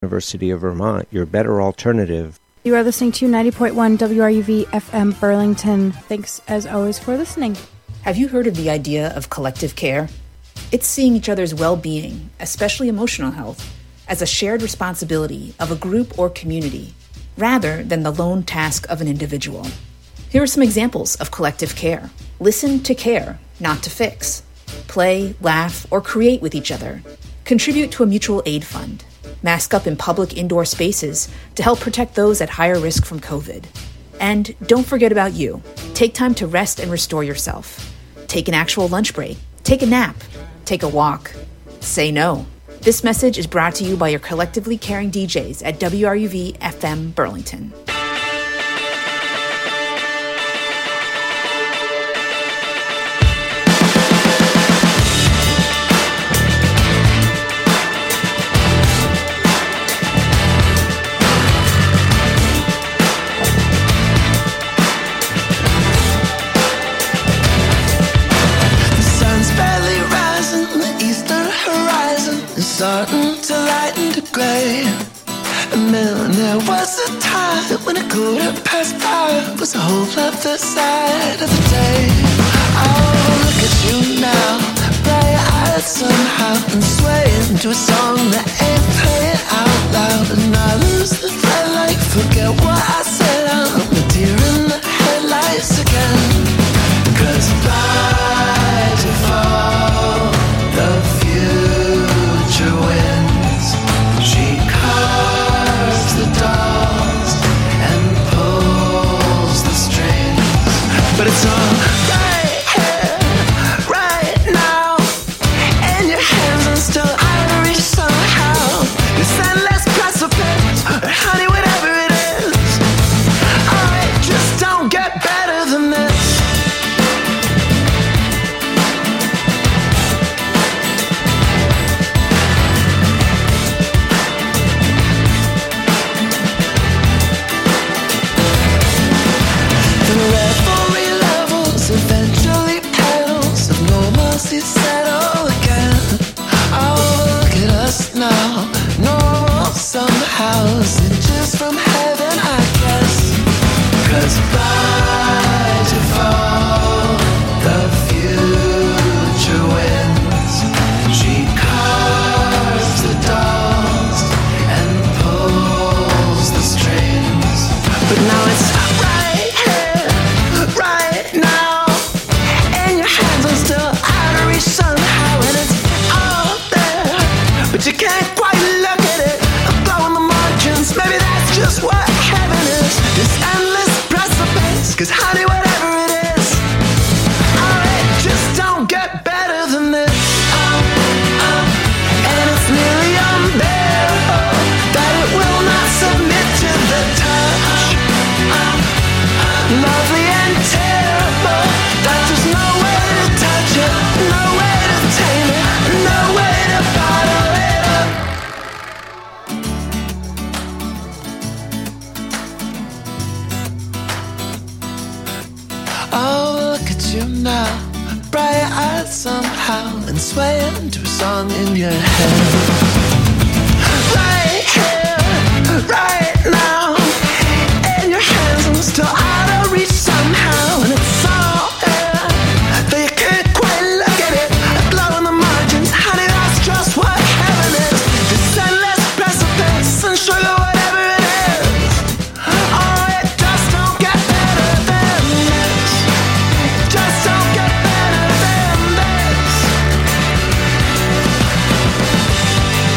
University of Vermont, your better alternative. You are listening to 90.1 WRUV FM Burlington. Thanks, as always, for listening. Have you heard of the idea of collective care? It's seeing each other's well-being, especially emotional health, as a shared responsibility of a group or community, rather than the lone task of an individual. Here are some examples of collective care. Listen to care, not to fix. Play, laugh, or create with each other. Contribute to a mutual aid fund. Mask up in public indoor spaces to help protect those at higher risk from COVID. And don't forget about you. Take time to rest and restore yourself. Take an actual lunch break. Take a nap. Take a walk. Say no. This message is brought to you by your collectively caring DJs at WRUV FM Burlington. Starting to lighten to grey. And then there was a time when a quarter past 5 was a whole other side of the day. Oh, look at you now, bright-eyed somehow, and swaying to a song that ain't playing out loud. And I lose the thread like forget what I said. I'm a deer in the headlights again. 'Cause by default, the future wins. She carves the dolls and pulls the strings. But it's all right here, right now, in your hands and still out of reach somehow. This endless precipice, honey, whatever it is. Alright, just don't get better than this. Settle again. Oh, look at us now. Normal somehow. Inches from heaven, I guess. 'Cause by default, the future wins. She carves the dolls and pulls the strings. But now it's right here, right now. In your hands, I'm still somehow, and it's all there, but you can't quite look at it. I'm blowing the margins, maybe that's just what heaven is. This endless precipice, 'cause honey, whatever it is, alright, just don't get better than this. And it's nearly unbearable that it will not submit to the touch. Lovely and terrible, that there's no way to touch it, no way to tame it, no way to bottle it up. Oh, look at you now, bright-eyed somehow, and swaying to a song in your head. Right here, right now, in your hands, I'm still out of reach somehow, and it's all there, but you can't quite look at it. Blowing the margins, honey, that's just what heaven is. This endless precipice and sugar, whatever it is. Oh, it just don't get better than this. Just don't get better than this.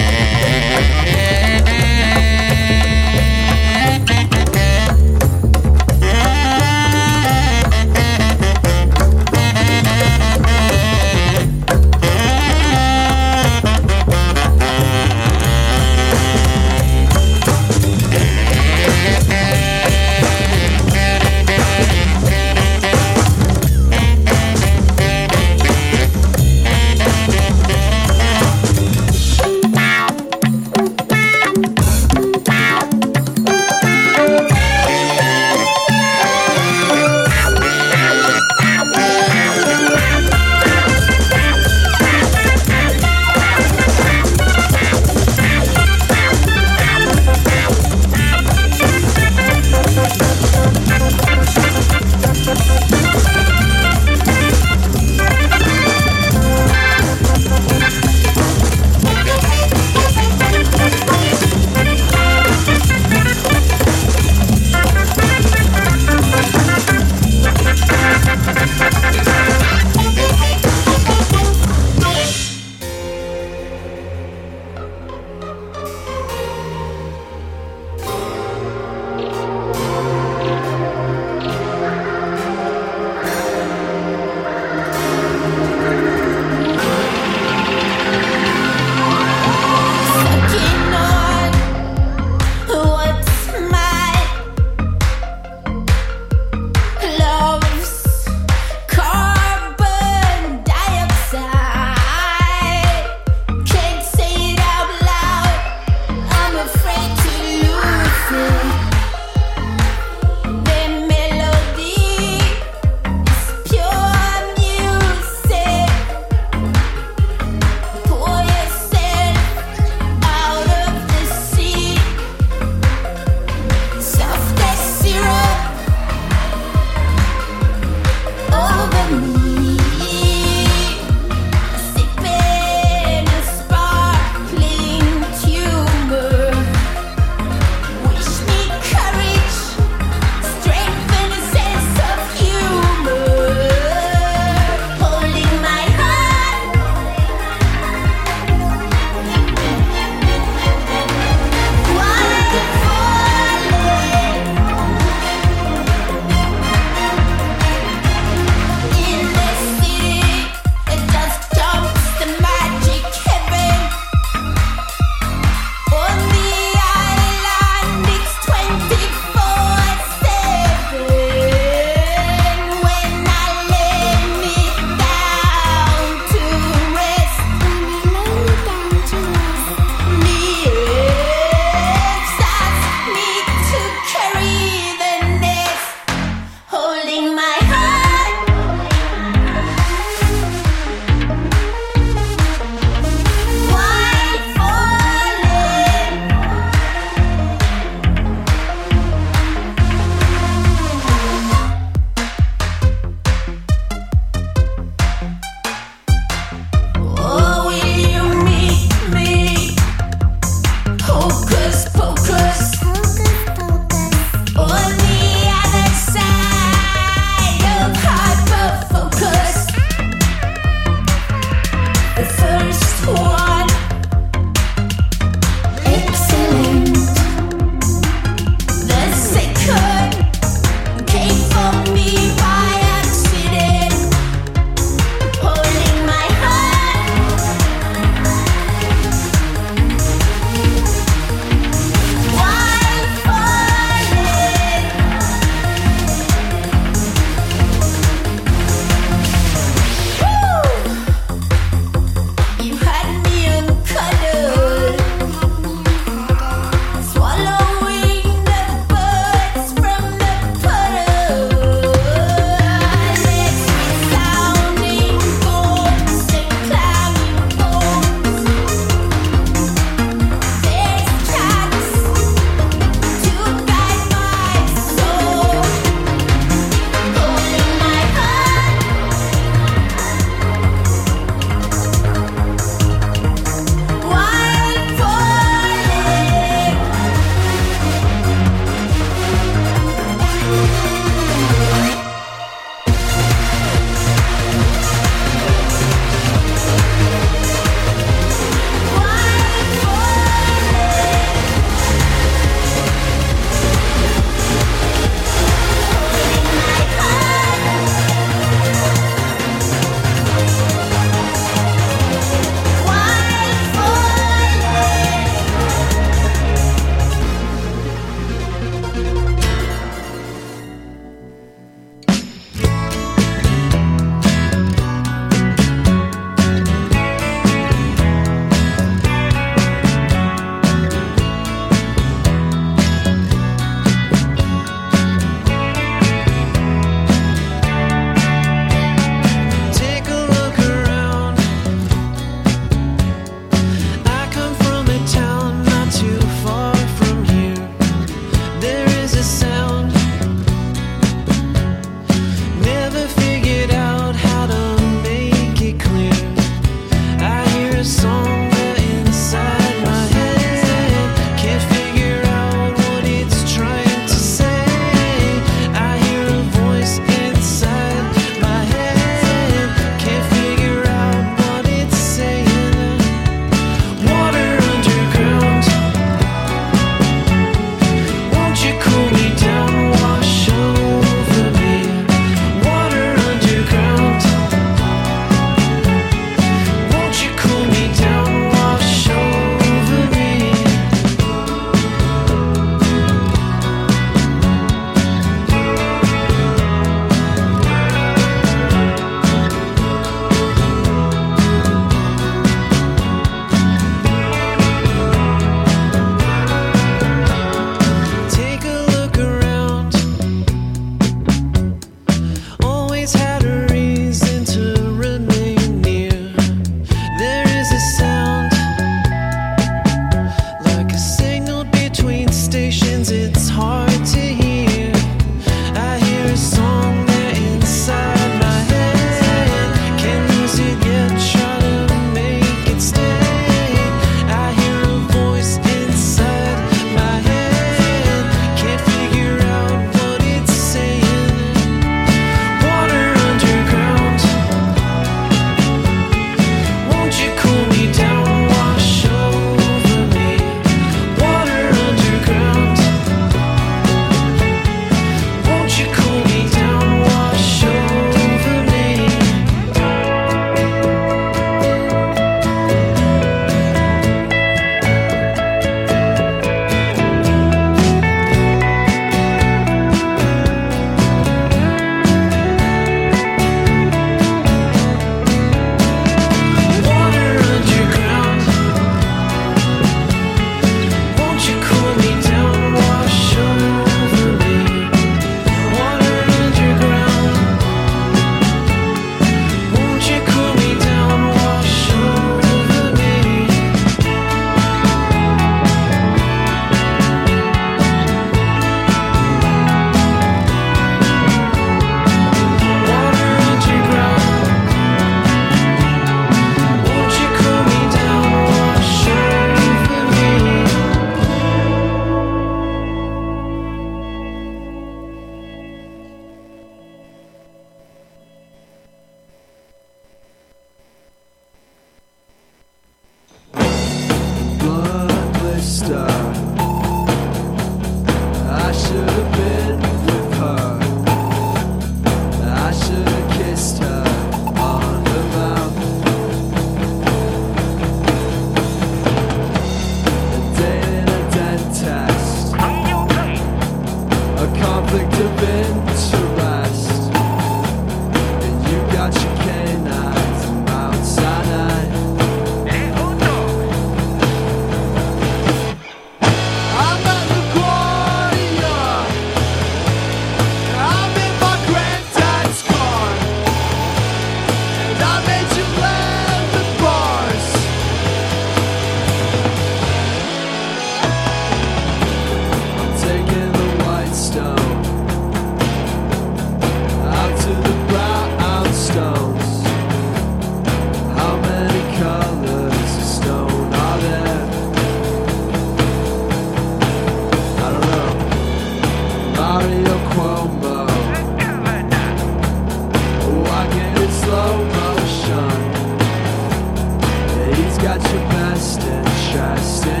try to stay